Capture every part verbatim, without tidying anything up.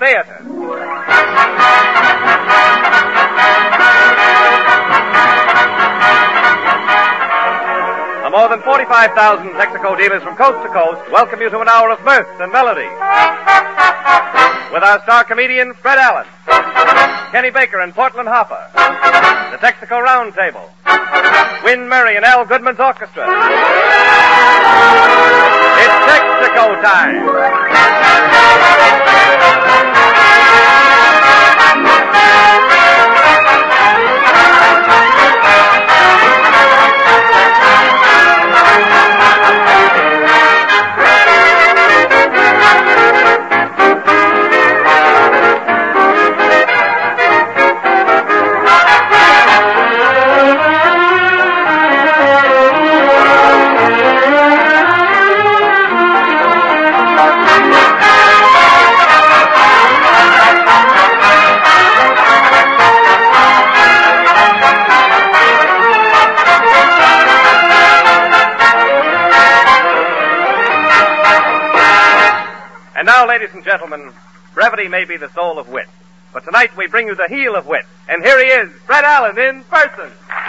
theater. The more than forty-five thousand Texaco dealers from coast to coast welcome you to an hour of mirth and melody. With our star comedian, Fred Allen, Kenny Baker and Portland Hopper, the Texaco Roundtable, Win Murray and Al Goodman's Orchestra. It's Texaco time. And now, ladies and gentlemen, brevity may be the soul of wit, but tonight we bring you the heel of wit. And here he is, Fred Allen in person.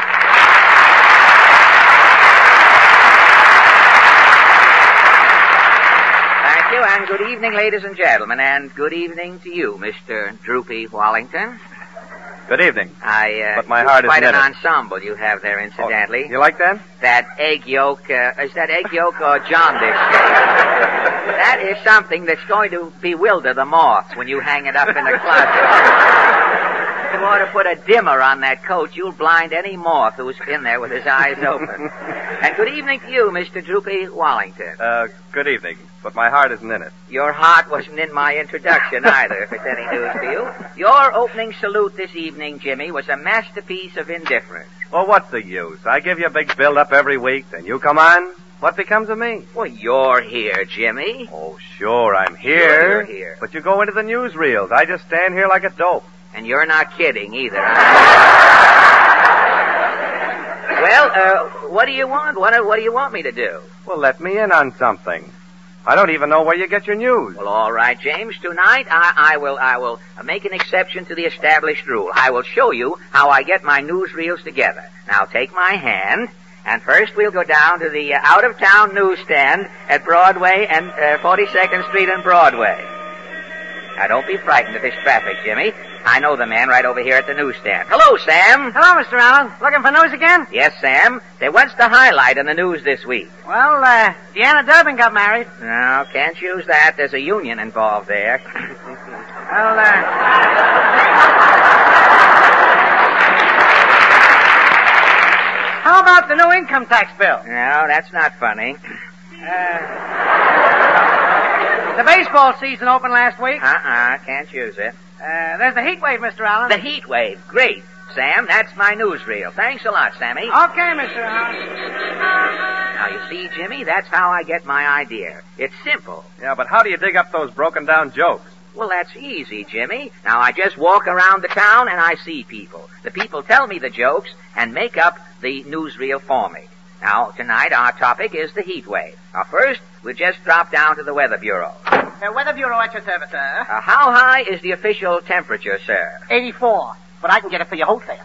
Thank you, and good evening, ladies and gentlemen, and good evening to you, Mister Droopy Wallington. Good evening. I, uh, but my heart is quite in an it. ensemble you have there, incidentally. Oh, you like that? That egg yolk, uh, is that egg yolk or jaundice cake? That is something that's going to bewilder the moths when you hang it up in the closet. If you ought to put a dimmer on that coat, you'll blind any moth who's in there with his eyes open. And good evening to you, Mister Droopy Wallington. Uh, good evening, but my heart isn't in it. Your heart wasn't in my introduction either, if it's any news to you. Your opening salute this evening, Jimmy, was a masterpiece of indifference. Well, what's the use? I give you a big build-up every week, then you come on. What becomes of me? Well, you're here, Jimmy. Oh, sure, I'm here. Sure you're here. But you go into the newsreels. I just stand here like a dope. And you're not kidding either. Well, uh, what do you want? What, what do you want me to do? Well, let me in on something. I don't even know where you get your news. Well, all right, James. Tonight, I, I will, I will make an exception to the established rule. I will show you how I get my newsreels together. Now, take my hand, and first we'll go down to the uh, out-of-town newsstand at Broadway and uh, forty-second Street and Broadway. Now, don't be frightened of this traffic, Jimmy. I know the man right over here at the newsstand. Hello, Sam. Hello, Mister Allen. Looking for news again? Yes, Sam. Say, what's the highlight in the news this week? Well, uh, Deanna Durbin got married. No, can't use that. There's a union involved there. Well, uh... How about the new income tax bill? No, that's not funny. Uh... The baseball season opened last week. Uh-uh, can't use it. Uh, there's the heat wave, Mister Allen. The heat wave. Great. Sam, that's my newsreel. Thanks a lot, Sammy. Okay, Mister Allen. Now, you see, Jimmy, that's how I get my idea. It's simple. Yeah, but how do you dig up those broken-down jokes? Well, that's easy, Jimmy. Now, I just walk around the town and I see people. The people tell me the jokes and make up the newsreel for me. Now, tonight our topic is the heat wave. Now, first, we'll just drop down to the Weather Bureau. Uh, Weather Bureau at your service, sir. Uh, how high is the official temperature, sir? eighty-four. But I can get it for your wholesale.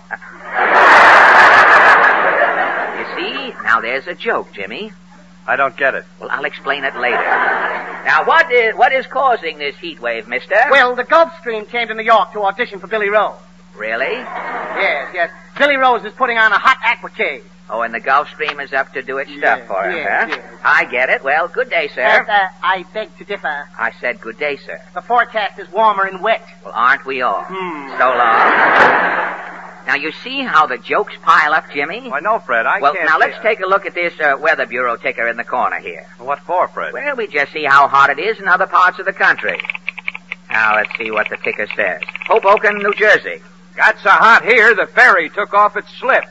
You see? Now, there's a joke, Jimmy. I don't get it. Well, I'll explain it later. Now, what is, what is causing this heat wave, mister? Well, the Gulf Stream came to New York to audition for Billy Rose. Really? Yes, yes. Billy Rose is putting on a hot aquacade. Oh, and the Gulf Stream is up to do its Yes, stuff for him, yes, huh? yes. I get it. Well, good day, sir. And, uh, I beg to differ. I said good day, sir. The forecast is warmer and wet. Well, aren't we all? Hmm. So long. Now, you see how the jokes pile up, Jimmy? Why, no, Fred, I well, can't... now, see let's it. take a look at this uh, Weather Bureau ticker in the corner here. What for, Fred? Well, we just see how hot it is in other parts of the country. Now, let's see what the ticker says. Hoboken, New Jersey. Got so hot here, the ferry took off its slip.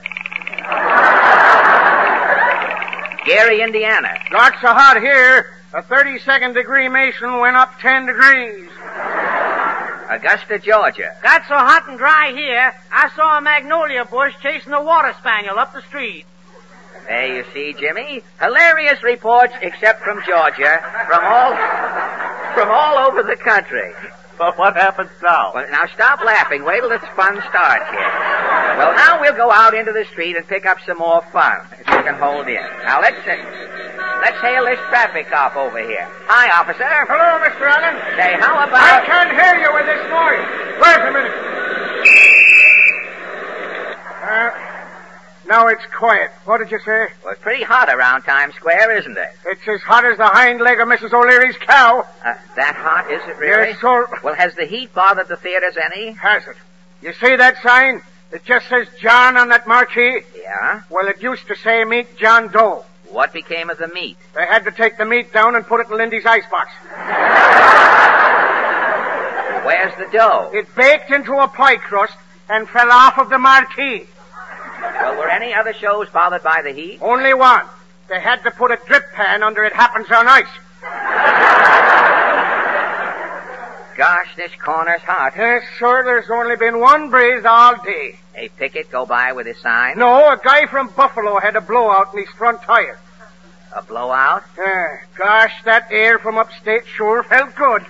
Gary, Indiana. Got so hot here, a thirty-second degree Mason went up ten degrees. Augusta, Georgia. Got so hot and dry here, I saw a magnolia bush chasing a water spaniel up the street. There you see, Jimmy. Hilarious reports, except from Georgia, from all, from all over the country. Well, what happens now? Well, now stop laughing. Wait till this fun starts here. Well, now we'll go out into the street and pick up some more fun, if you can hold in. Now, let's, uh, let's hail this traffic cop over here. Hi, officer. Hello, Mister Allen. Say, how I about... can't hear you with this noise. Wait a minute. Uh, now it's quiet. What did you say? Well, it's pretty hot around Times Square, isn't it? It's as hot as the hind leg of Missus O'Leary's cow. Uh, that hot, is it really? Yes, sir. Well, has the heat bothered the theaters any? Has it? You see that sign? It just says John on that marquee. Yeah? Well, it used to say Meet John Doe. What became of the meat? They had to take the meat down and put it in Lindy's icebox. Where's the dough? It baked into a pie crust and fell off of the marquee. Well, were any other shows bothered by the heat? Only one. They had to put a drip pan under It Happens on Ice. Gosh, this corner's hot. Yes, sir, there's only been one breeze all day. A picket go by with his sign? No, a guy from Buffalo had a blowout in his front tire. A blowout? Uh, gosh, that air from upstate sure felt good.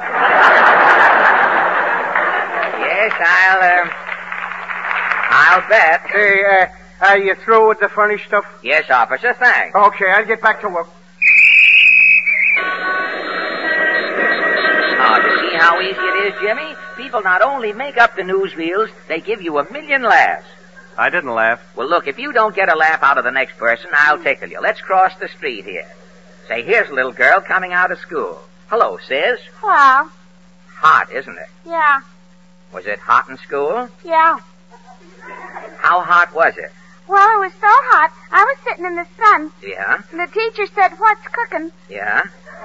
Yes, I'll, uh, I'll bet. Say, uh, are you through with the funny stuff? Yes, officer, thanks. Okay, I'll get back to work. Oh, to see how easy it is, Jimmy? People not only make up the newsreels, they give you a million laughs. I didn't laugh. Well, look, if you don't get a laugh out of the next person, I'll tickle you. Let's cross the street here. Say, here's a little girl coming out of school. Hello, sis. Hello. Hot, isn't it? Yeah. Was it hot in school? Yeah. How hot was it? Well, it was so hot, I was sitting in the sun. Yeah? And the teacher said, "What's cooking?" Yeah?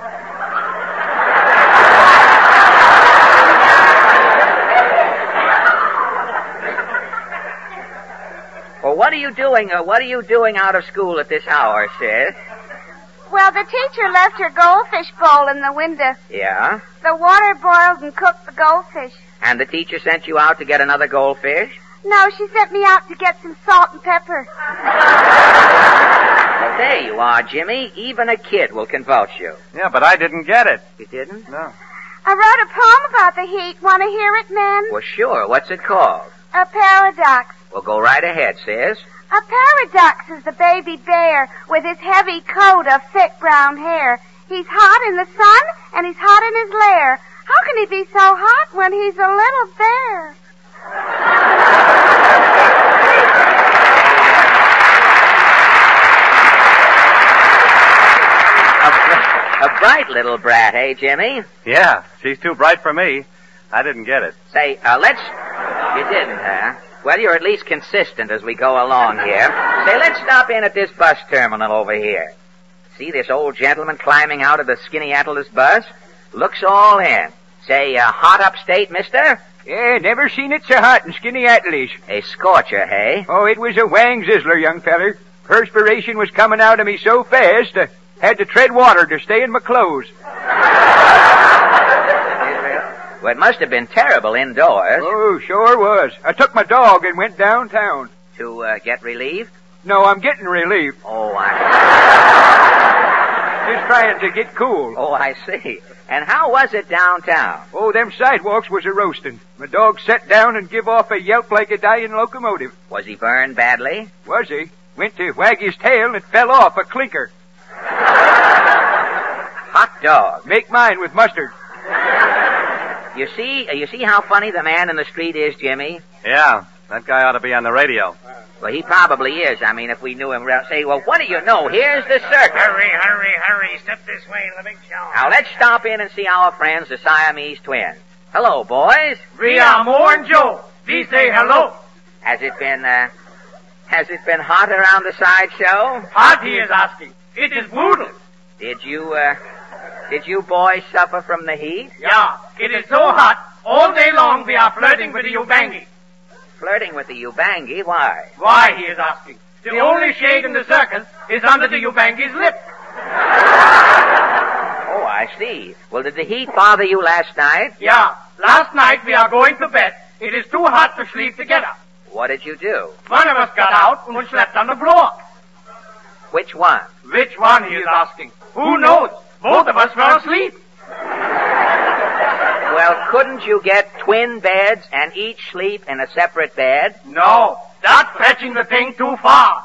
Well, what are you doing, uh, what are you doing out of school at this hour, sis? Well, the teacher left her goldfish bowl in the window. Yeah? The water boiled and cooked the goldfish. And the teacher sent you out to get another goldfish? No, she sent me out to get some salt and pepper. Well, there you are, Jimmy. Even a kid will convulse you. Yeah, but I didn't get it. You didn't? No. I wrote a poem about the heat. Want to hear it, man? Well, sure. What's it called? A paradox. Well, go right ahead, sis. A paradox is the baby bear with his heavy coat of thick brown hair. He's hot in the sun and he's hot in his lair. How can he be so hot when he's a little bear? A, br- a bright little brat, eh, Jimmy? Yeah, she's too bright for me. I didn't get it. Say, uh, let's... You didn't, huh? Well, you're at least consistent as we go along here. Say, let's stop in at this bus terminal over here. See this old gentleman climbing out of the Skinny Atlas bus? Looks all in. Say, uh, hot upstate, mister? Yeah, never seen it so hot in Skinny Atlas. A scorcher, hey? Oh, it was a wang zizzler, young feller. Perspiration was coming out of me so fast, I had to tread water to stay in my clothes. Well, it must have been terrible indoors. Oh, sure was. I took my dog and went downtown. To uh, get relieved? No, I'm getting relief. Oh, I... Just trying to get cool. Oh, I see. And how was it downtown? Oh, them sidewalks was a-roasting. My dog sat down and give off a yelp like a dying locomotive. Was he burned badly? Was he? Went to wag his tail and it fell off a clinker. Hot dog. Make mine with mustard. You see, uh, you see how funny the man in the street is, Jimmy? Yeah, that guy ought to be on the radio. Well, he probably is. I mean, if we knew him, we'd say, well, what do you know? Here's the circus. Hurry, hurry, hurry. Step this way to the big show. Now, let's stop in and see our friends, the Siamese twins. Hello, boys. We are Mo and Joe. We say hello. Has it been, uh, has it been hot around the sideshow? Hot, he is asking. It is brutal. Did you, uh, did you boys suffer from the heat? Yeah, it is so hot. All day long we are flirting with the Ubangi. Flirting with the Ubangi? Why? Why, he is asking. The only shade in the circus is under the Ubangi's lip. Oh, I see. Well, did the heat bother you last night? Yeah, last night we are going to bed. It is too hot to sleep together. What did you do? One of us got out and slept on the floor. Which one? Which one, he is asking. Who knows? Both of us fell asleep. Well, couldn't you get twin beds and each sleep in a separate bed? No, that's fetching the thing too far.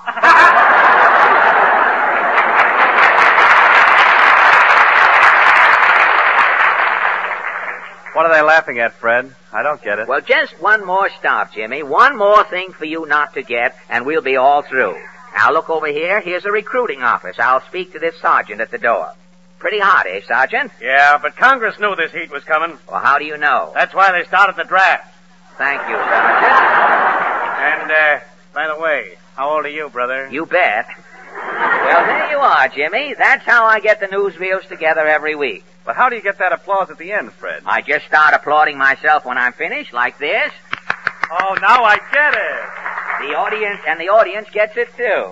What are they laughing at, Fred? I don't get it. Well, just one more stop, Jimmy. One more thing for you not to get, and we'll be all through. Now, look over here. Here's a recruiting office. I'll speak to this sergeant at the door. Pretty hot, eh, Sergeant? Yeah, but Congress knew this heat was coming. Well, how do you know? That's why they started the draft. Thank you, Sergeant. And, uh, by the way, how old are you, brother? You bet. Well, there you are, Jimmy. That's how I get the newsreels together every week. But how do you get that applause at the end, Fred? I just start applauding myself when I'm finished, like this. Oh, now I get it. The audience, and the audience gets it, too.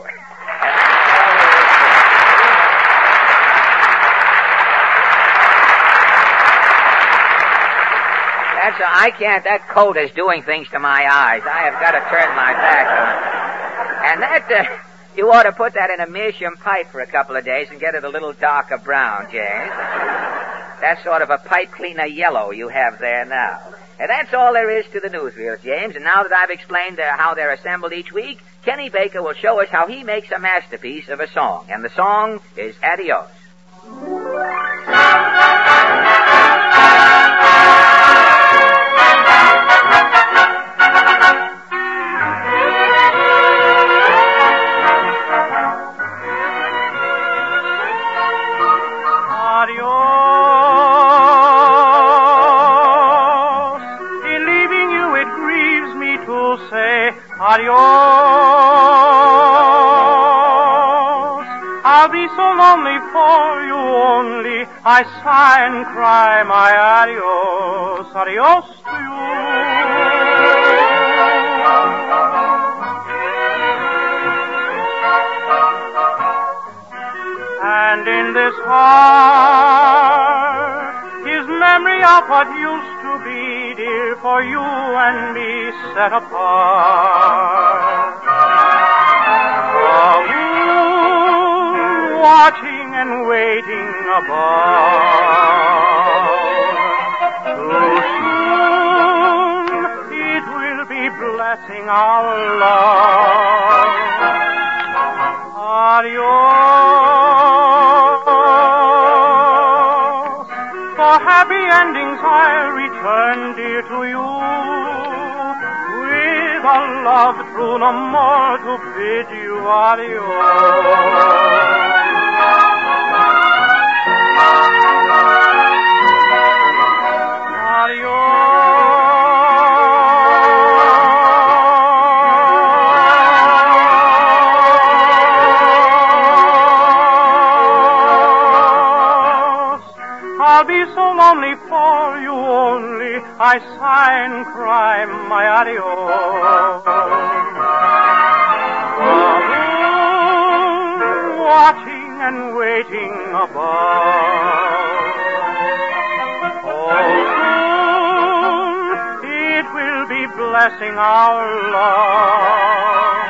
That's, a, I can't, that coat is doing things to my eyes. I have got to turn my back on. And that, uh, you ought to put that in a meerschaum pipe for a couple of days and get it a little darker brown, James. That's sort of a pipe cleaner yellow you have there now. And that's all there is to the newsreels, James. And now that I've explained uh, how they're assembled each week, Kenny Baker will show us how he makes a masterpiece of a song. And the song is Adios. Adios, I'll be so lonely for you only. I sigh and cry my adios, adios to you. And in this heart is memory of what used to be, dear, for you and me set apart. A moon watching and waiting above. Too soon it will be blessing our love. Adios. For happy endings I'll return, dear, to you. With a love true, no more to bid you adios. I'll be so lonely for you only. I sigh and cry my adios. The moon watching and waiting above. Oh, soon it will be blessing our love.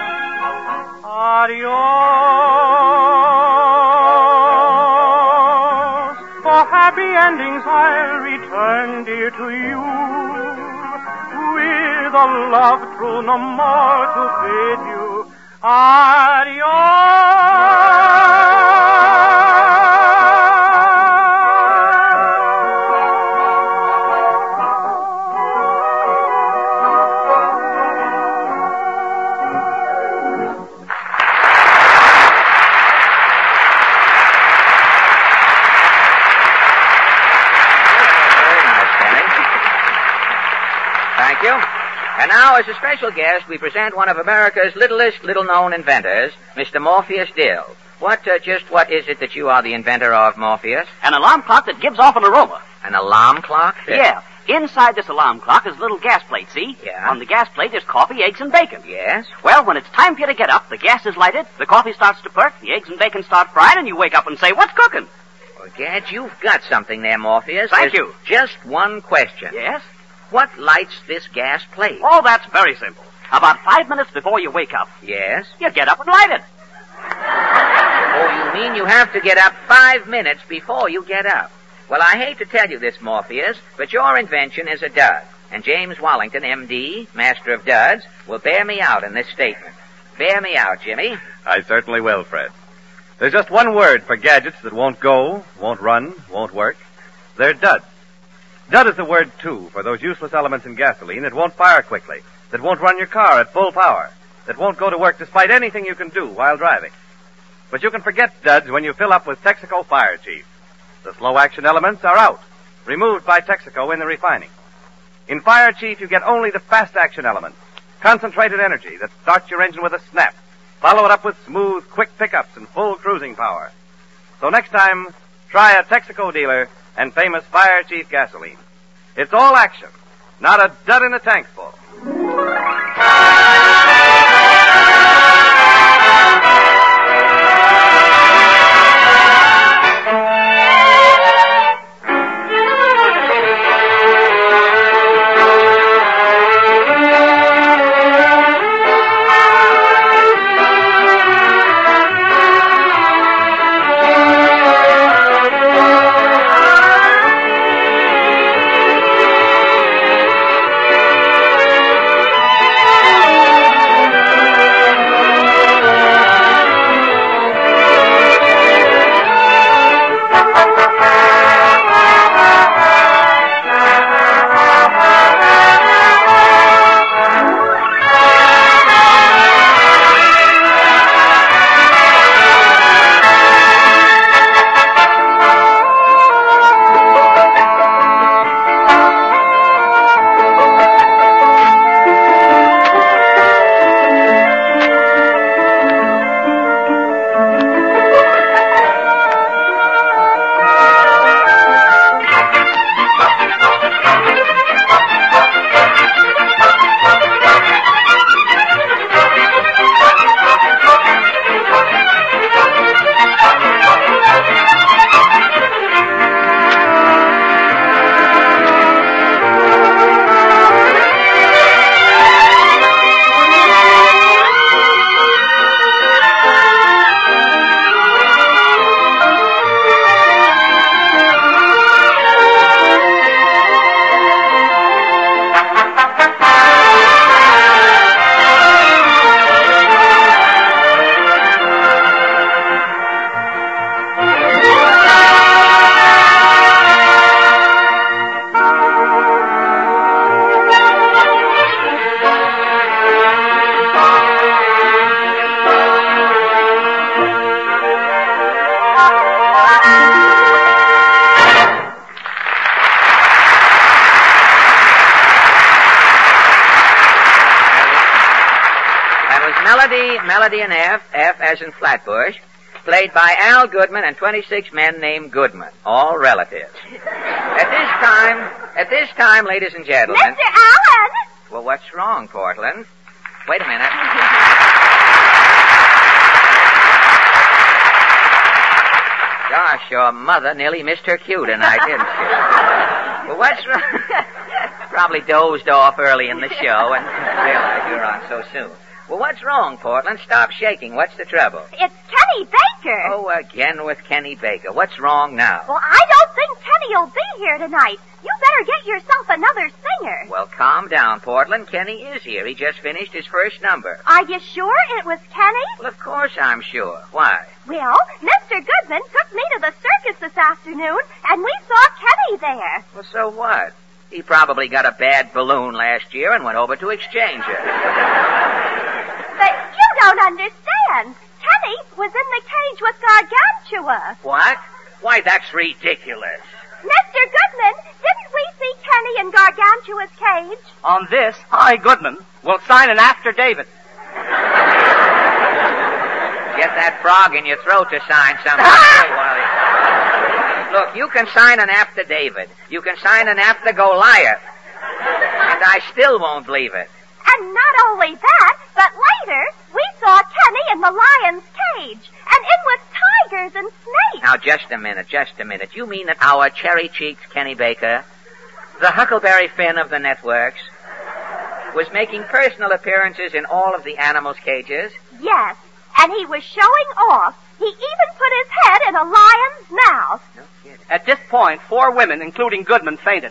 Adios. For happy endings I'll return, dear, to you. With a love true, no more to bid you Thank you. And now, as a special guest, we present one of America's littlest little-known inventors, Mister Morpheus Dill. What, uh, just what is it that you are the inventor of, Morpheus? An alarm clock that gives off an aroma. An alarm clock? Yeah. Inside this alarm clock is a little gas plate, see? Yeah. On the gas plate is coffee, eggs, and bacon. Yes? Well, when it's time for you to get up, the gas is lighted, the coffee starts to perk, the eggs and bacon start frying, and you wake up and say, what's cooking? Well, Gad, you've got something there, Morpheus. Thank There's you. Just one question. Yes? What lights this gas plate? Oh, that's very simple. About five minutes before you wake up, Yes? you get up and light it. Oh, you mean you have to get up five minutes before you get up? Well, I hate to tell you this, Morpheus, but your invention is a dud. And James Wallington, M D, Master of Duds, will bear me out in this statement. Bear me out, Jimmy. I certainly will, Fred. There's just one word for gadgets that won't go, won't run, won't work. They're duds. Dud is the word, too, for those useless elements in gasoline that won't fire quickly, that won't run your car at full power, that won't go to work despite anything you can do while driving. But you can forget duds when you fill up with Texaco Fire Chief. The slow-action elements are out, removed by Texaco in the refining. In Fire Chief, you get only the fast-action elements, concentrated energy that starts your engine with a snap. Follow it up with smooth, quick pickups and full cruising power. So next time, try a Texaco dealer and famous Fire Chief gasoline. It's all action, not a dud in a tank full. Melody, Melody and F, F as in Flatbush, played by Al Goodman and twenty-six men named Goodman, all relatives. At this time, at this time, ladies and gentlemen... Mister Allen! Well, what's wrong, Portland? Wait a minute. Gosh, your mother nearly missed her cue tonight, didn't she? Well, what's wrong? Probably dozed off early in the show and realized you were on so soon. Well, what's wrong, Portland? Stop shaking. What's the trouble? It's Kenny Baker. Oh, again with Kenny Baker. What's wrong now? Well, I don't think Kenny'll be here tonight. You better get yourself another singer. Well, calm down, Portland. Kenny is here. He just finished his first number. Are you sure it was Kenny? Well, of course I'm sure. Why? Well, Mister Goodman took me to the circus this afternoon, and we saw Kenny there. Well, so what? He probably got a bad balloon last year and went over to exchange it. But you don't understand. Kenny was in the cage with Gargantua. What? Why, that's ridiculous. Mister Goodman, didn't we see Kenny in Gargantua's cage? On this, I, Goodman, will sign an affidavit. Get that frog in your throat to sign something. Look, you can sign an affidavit. You can sign an after Goliath. And I still won't believe it. And not only that, but later, we saw Kenny in the lion's cage, and in with tigers and snakes. Now, just a minute, just a minute. You mean that our cherry-cheeked Kenny Baker, the Huckleberry Finn of the networks, was making personal appearances in all of the animals' cages? Yes, and he was showing off He even put his head in a lion's mouth. No kidding. At this point, four women, including Goodman, fainted.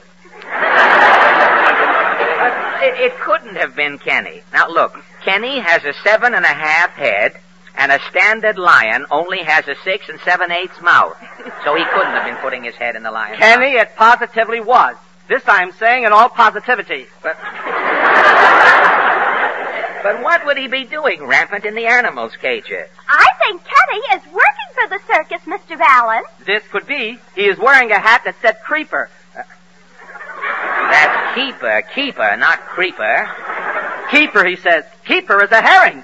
It, it couldn't have been Kenny. Now look, Kenny has a seven and a half head, and a standard lion only has a six and seven eighths mouth. So he couldn't have been putting his head in the lion's mouth. Kenny, it positively was. This I'm saying in all positivity. But, but what would he be doing rampant in the animals' cages? I think Kenny is working for the circus, Mister Allen. This could be. He is wearing a hat that said creeper. That's keeper, keeper, not creeper. Keeper, he says. Keeper is a herring.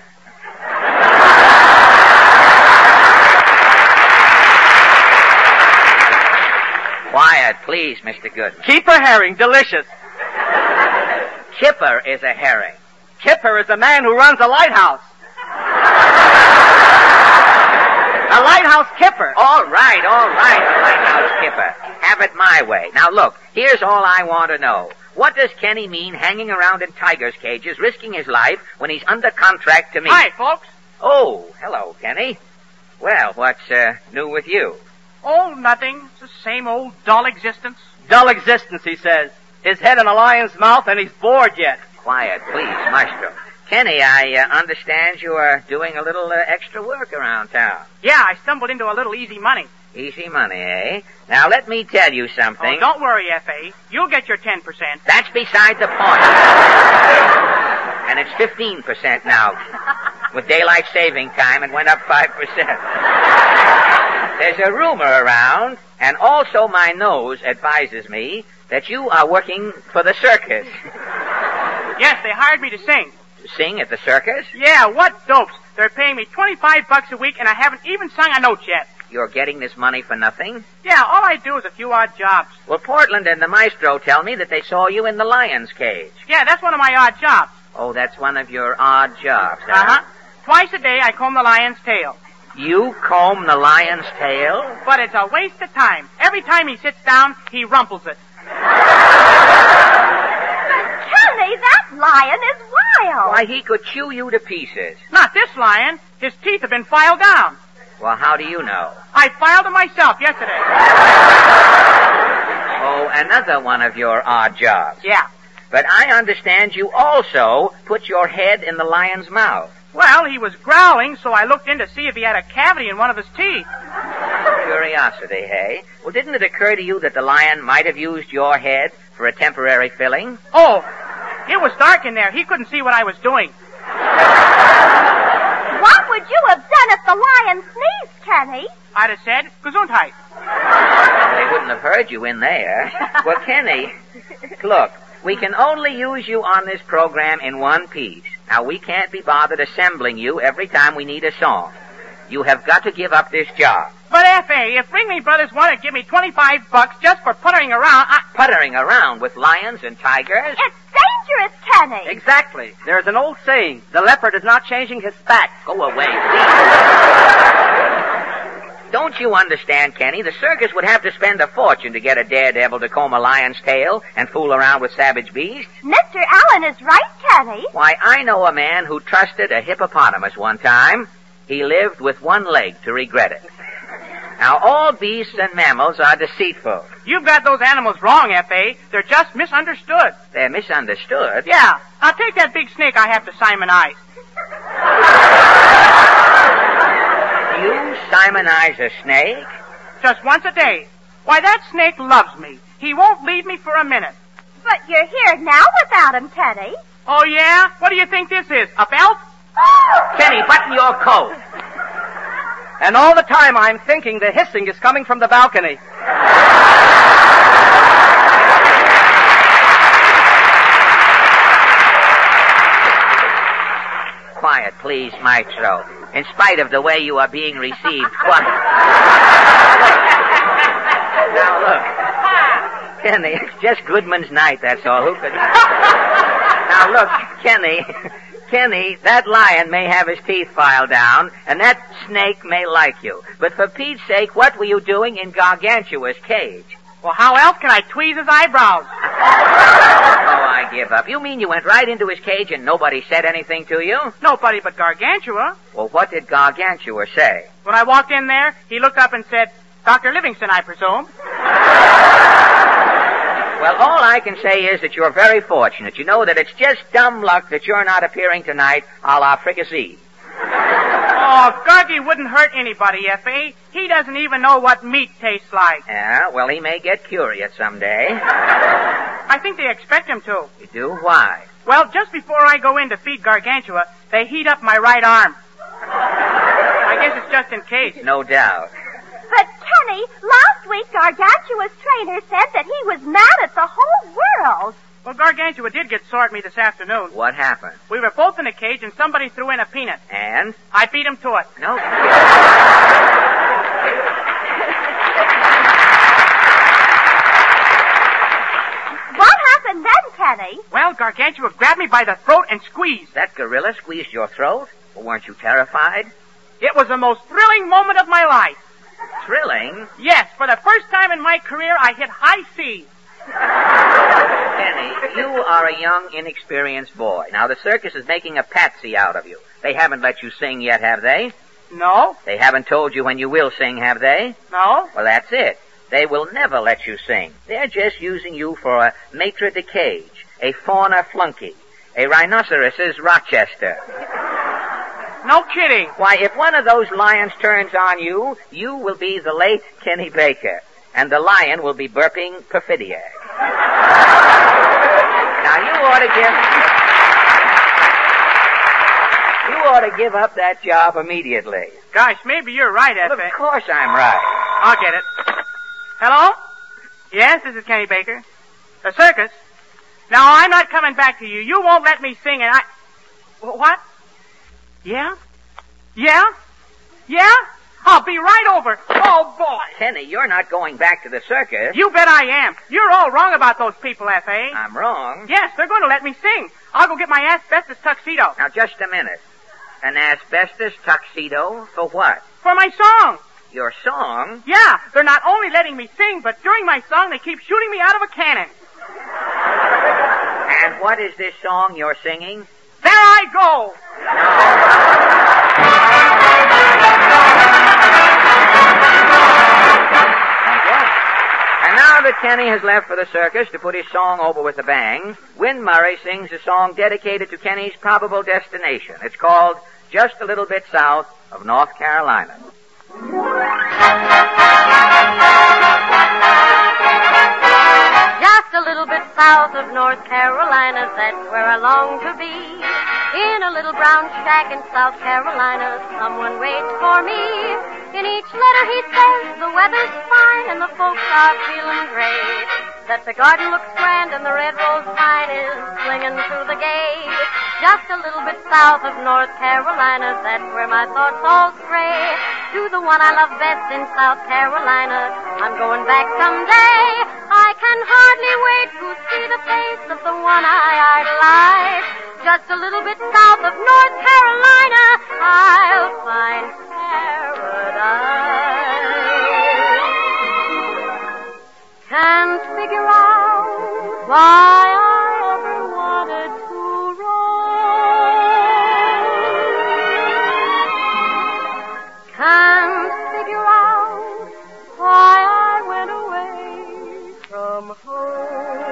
Quiet, please, Mister Goodman. Keeper herring, delicious. Kipper is a herring. Kipper is a man who runs a lighthouse. A lighthouse kipper. All right, all right, a lighthouse kipper. Have it my way. Now look, here's all I want to know. What does Kenny mean hanging around in tigers' cages, risking his life when he's under contract to me? Hi, folks. Oh, hello, Kenny. Well, what's uh, new with you? Oh, nothing. It's the same old dull existence. Dull existence, he says. His head in a lion's mouth, and he's bored yet. Quiet, please, Maestro. Kenny, I uh, understand you are doing a little uh, extra work around town. Yeah, I stumbled into a little easy money. Easy money, eh? Now, let me tell you something. Oh, don't worry, F A. You'll get your ten percent. That's beside the point. And it's fifteen percent now. With daylight saving time, it went up five percent. There's a rumor around, and also my nose advises me, that you are working for the circus. Yes, they hired me to sing. To sing at the circus? Yeah, what dopes. They're paying me twenty-five bucks a week, and I haven't even sung a note yet. You're getting this money for nothing? Yeah, all I do is a few odd jobs. Well, Portland and the Maestro tell me that they saw you in the lion's cage. Yeah, that's one of my odd jobs. Oh, that's one of your odd jobs, huh? Uh-huh. Twice a day I comb the lion's tail. You comb the lion's tail? But it's a waste of time. Every time he sits down, he rumples it. Kenny, that lion is wild. Why, he could chew you to pieces. Not this lion. His teeth have been filed down. Well, how do you know? I filed them myself yesterday. Oh, another one of your odd jobs. Yeah. But I understand you also put your head in the lion's mouth. Well, he was growling, so I looked in to see if he had a cavity in one of his teeth. Curiosity, hey? Well, didn't it occur to you that the lion might have used your head for a temporary filling? Oh, it was dark in there. He couldn't see what I was doing. What would you have done if the lion sneezed, Kenny? I'd have said, Gesundheit. They wouldn't have heard you in there. Well, Kenny, look, we can only use you on this program in one piece. Now, we can't be bothered assembling you every time we need a song. You have got to give up this job. But, F A, if Ringley Brothers want to give me twenty-five bucks just for puttering around, I... Puttering around with lions and tigers? It's dangerous, Kenny. Exactly. There's an old saying, the leopard is not changing his back. Go away, please. Don't you understand, Kenny? The circus would have to spend a fortune to get a daredevil to comb a lion's tail and fool around with savage beasts. Mister Allen is right, Kenny. Why, I know a man who trusted a hippopotamus one time. He lived with one leg to regret it. Now, all beasts and mammals are deceitful. You've got those animals wrong, F A. They're just misunderstood. They're misunderstood? Yeah. Now, take that big snake I have to simonize. You simonize a snake? Just once a day. Why, that snake loves me. He won't leave me for a minute. But you're here now without him, Kenny. Oh, yeah? What do you think this is, a belt? Kenny, button your coat. And all the time I'm thinking the hissing is coming from the balcony. Quiet, please, Maestro. In spite of the way you are being received, quiet. Now, look. Kenny, it's just Goodman's night, that's all. Who could... Now, look, Kenny... Kenny, that lion may have his teeth filed down, and that snake may like you. But for Pete's sake, what were you doing in Gargantua's cage? Well, how else can I tweeze his eyebrows? Oh, I give up. You mean you went right into his cage and nobody said anything to you? Nobody but Gargantua. Well, what did Gargantua say? When I walked in there, he looked up and said, Doctor Livingston, I presume. Well, all I can say is that you're very fortunate. You know that it's just dumb luck that you're not appearing tonight a la fricassee. Oh, Gargy wouldn't hurt anybody, F A. He doesn't even know what meat tastes like. Yeah, well, he may get curious someday. I think they expect him to. You do? Why? Well, just before I go in to feed Gargantua, they heat up my right arm. I guess it's just in case. No doubt. But, Kenny, last week Gargantua's trainer said that he was mad at the whole world. Well, Gargantua did get sore at me this afternoon. What happened? We were both in a cage and somebody threw in a peanut. And? I beat him to it. No. What happened then, Kenny? Well, Gargantua grabbed me by the throat and squeezed. That gorilla squeezed your throat? Well, weren't you terrified? It was the most thrilling moment of my life. Thrilling? Yes, for the first time in my career, I hit high C. Kenny, you are a young, inexperienced boy. Now, the circus is making a patsy out of you. They haven't let you sing yet, have they? No. They haven't told you when you will sing, have they? No. Well, that's it. They will never let you sing. They're just using you for a maitre de cage, a fauna flunky, a rhinoceros's Rochester. No kidding. Why, if one of those lions turns on you, you will be the late Kenny Baker, and the lion will be burping Perfidiac. Now, you ought to give... You ought to give up that job immediately. Gosh, maybe you're right, F A. Well, of course I'm right. I'll get it. Hello? Yes, this is Kenny Baker. The circus? Now, I'm not coming back to you. You won't let me sing, and I... What? Yeah? Yeah? Yeah? I'll be right over. Oh, boy. Kenny, you're not going back to the circus. You bet I am. You're all wrong about those people, F A. I'm wrong? Yes, they're going to let me sing. I'll go get my asbestos tuxedo. Now, just a minute. An asbestos tuxedo for what? For my song. Your song? Yeah, they're not only letting me sing, but during my song they keep shooting me out of a cannon. And what is this song you're singing? There I go. And now that Kenny has left for the circus to put his song over with a bang, Win Murray sings a song dedicated to Kenny's probable destination. It's called Just a Little Bit South of North Carolina. Just a little bit south of North Carolina, that's where I long to be. In a little brown shack in South Carolina, someone waits for me. In each letter he says the weather's fine and the folks are feeling great. That the garden looks grand and the red rose vine is swinging through the gate. Just a little bit south of North Carolina, that's where my thoughts all stray. To the one I love best in South Carolina, I'm going back someday. I can hardly wait to see the face of the one I idolize. Just a little bit south of North Carolina, I'll find paradise. Can't figure out why I ever wanted to run. Can't figure out why I went away from home.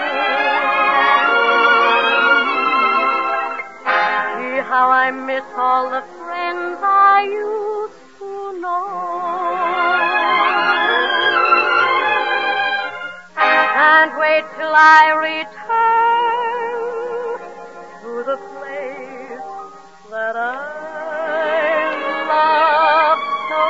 See how I miss all the friends I used to know. Can't wait till I return to the place that I love so.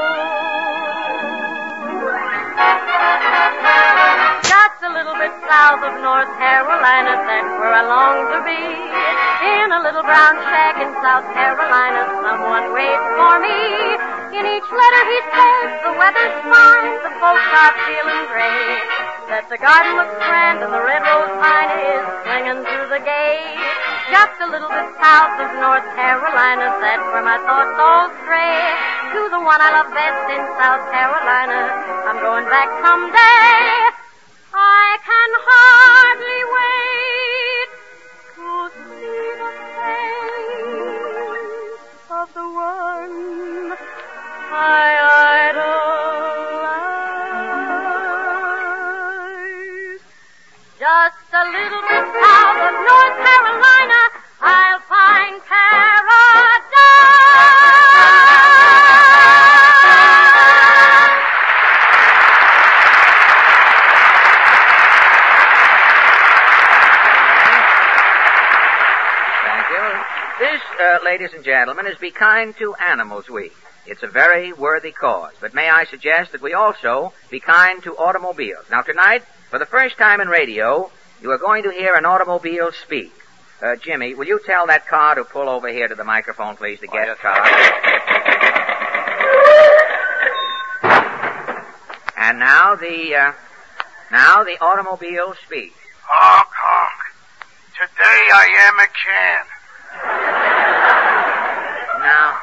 Just a little bit south of North Carolina, that's where I long to be. In a little brown shack in South Carolina, someone waits for me. In each letter he says the weather's fine, the folks are feeling great. That the garden looks grand and the red rose vine is swinging through the gate. Just a little bit south of North Carolina, that's where my thoughts all stray. to the one I love best in South Carolina. I'm going back someday. I can hardly wait to see the face of the one I idolize. Just a little bit south of North Carolina, I'll find paradise. Thank you. This, uh, ladies and gentlemen, is Be Kind to Animals Week. It's a very worthy cause, but may I suggest that we also be kind to automobiles. Now tonight, for the first time in radio, you are going to hear an automobile speak. Uh, Jimmy, will you tell that car to pull over here to the microphone, please, the guest car? And now the, uh, now the automobile speaks. Honk, honk. Today I am a can. Now,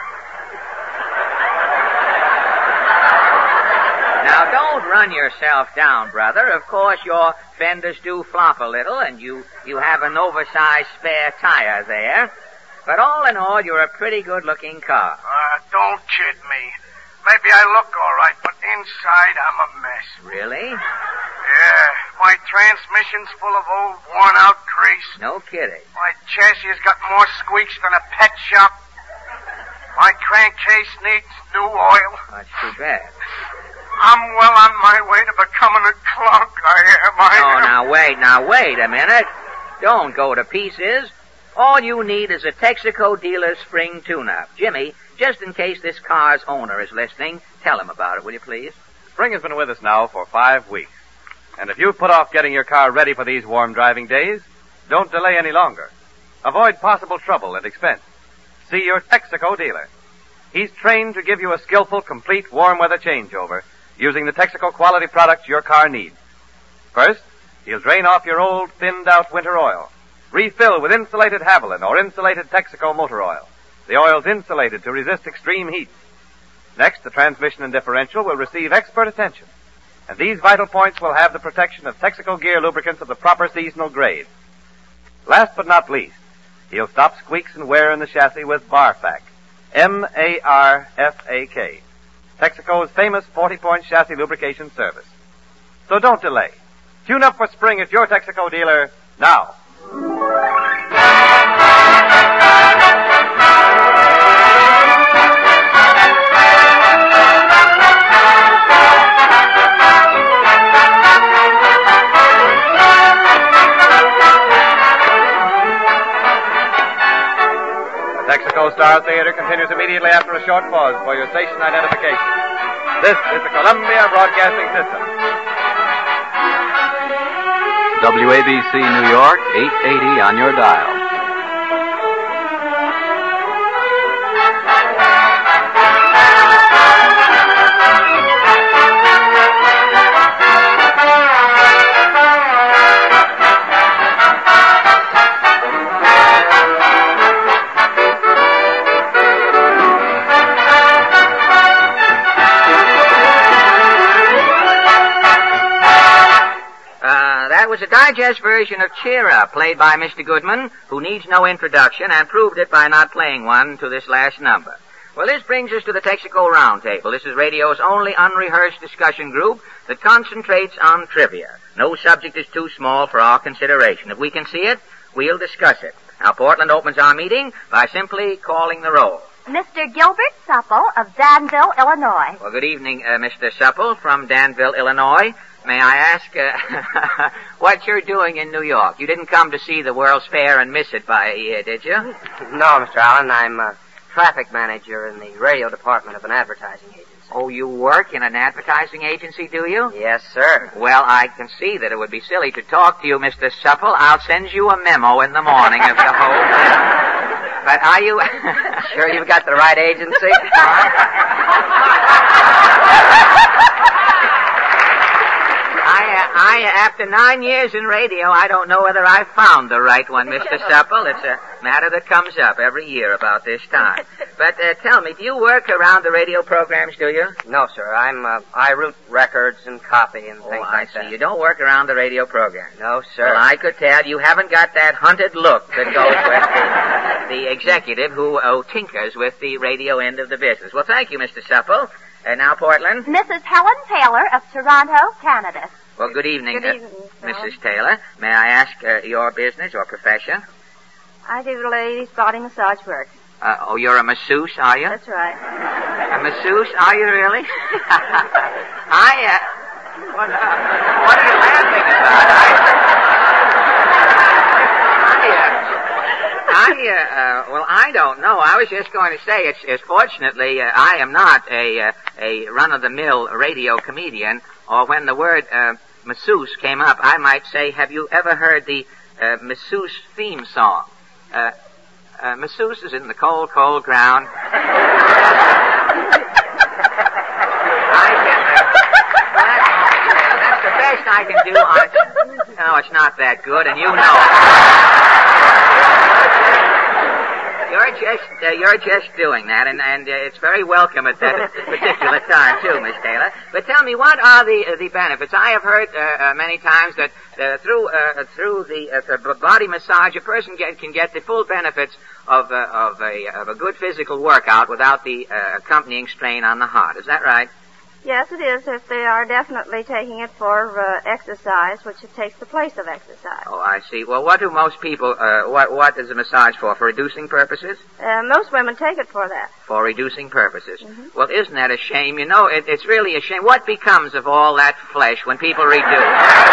now don't run yourself down, brother. Of course, your fenders do flop a little, and you, you have an oversized spare tire there. But all in all, you're a pretty good-looking car. Uh, don't kid me. Maybe I look all right, but inside I'm a mess. Really? Yeah, my transmission's full of old, worn-out grease. No kidding. My chassis has got more squeaks than a pet shop. My crankcase needs new oil. That's too bad. I'm well on my way to becoming a clunk, I am. I Oh, am. now wait, now wait a minute. Don't go to pieces. All you need is a Texaco dealer spring tune-up. Jimmy, just in case this car's owner is listening, tell him about it, will you please? Spring has been with us now for five weeks. And if you've put off getting your car ready for these warm driving days, don't delay any longer. Avoid possible trouble and expense. See your Texaco dealer. He's trained to give you a skillful, complete warm weather changeover using the Texaco quality products your car needs. First, he'll drain off your old, thinned-out winter oil. Refill with insulated Haviland or insulated Texaco motor oil. The oil's insulated to resist extreme heat. Next, the transmission and differential will receive expert attention. And these vital points will have the protection of Texaco gear lubricants of the proper seasonal grade. Last but not least, he'll stop squeaks and wear in the chassis with Barfak. M A R F A K. Texaco's famous forty-point chassis lubrication service. So don't delay. Tune up for spring at your Texaco dealer now. Texaco Star Theater continues immediately after a short pause for your station identification. This is the Columbia Broadcasting System. W A B C New York, eight eighty on your dial. Was a digest version of Cheer Up, played by Mister Goodman, who needs no introduction and proved it by not playing one to this last number. Well, this brings us to the Texaco Roundtable. This is radio's only unrehearsed discussion group that concentrates on trivia. No subject is too small for our consideration. If we can see it, we'll discuss it. Now, Portland opens our meeting by simply calling the roll. Mister Gilbert Supple of Danville, Illinois. Well, good evening, uh, Mister Supple from Danville, Illinois. May I ask uh, what you're doing in New York? You didn't come to see the World's Fair and miss it by a year, did you? No, Mister Allen. I'm a traffic manager in the radio department of an advertising agency. Oh, you work in an advertising agency, do you? Yes, sir. Well, I can see that it would be silly to talk to you, Mister Supple. I'll send you a memo in the morning of the whole thing. But are you... Sure you've got the right agency? I, uh, I, after nine years in radio, I don't know whether I've found the right one, Mister Supple. It's a matter that comes up every year about this time. But uh, tell me, do you work around the radio programs, do you? No, sir. I'm, uh, I route records and copy and Oh, things I like see. that. You don't work around the radio program. No, sir. Well, I could tell you haven't got that hunted look that goes with the, the executive who oh, tinkers with the radio end of the business. Well, thank you, Mister Supple. And now, Portland. Missus Helen Taylor of Toronto, Canada. Well, good evening, Good uh, evening, Missus Taylor. May I ask uh, your business or profession? I do ladies' body massage work. Uh, oh, you're a masseuse, are you? That's right. A masseuse, are you really? I, uh, what, uh, what are you laughing about? I, I, uh, I uh, uh, well, I don't know. I was just going to say, it's, it's fortunately, uh, I am not a, uh, a run-of-the-mill radio comedian, or when the word, uh, masseuse came up, I might say, have you ever heard the, uh, masseuse theme song? Uh, uh, masseuse is in the cold, cold ground. I can, uh, well, that's, that's the best I can do on, no, it's not that good, and you know it. You're just, uh, you're just doing that, and, and uh, it's very welcome at that particular time, too, Miss Taylor. But tell me, what are the uh, the benefits? I have heard uh, uh, many times that uh, through uh, through the, uh, the body massage, a person get, can get the full benefits of uh, of a of a good physical workout without the uh, accompanying strain on the heart. Is that right? Yes, it is, if they are definitely taking it for uh, exercise, which it takes the place of exercise. Oh, I see. Well, what do most people, uh, what, what is a massage for? For reducing purposes? Uh, most women take it for that. For reducing purposes. Mm-hmm. Well, isn't that a shame? You know, it, it's really a shame. What becomes of all that flesh when people reduce? Well,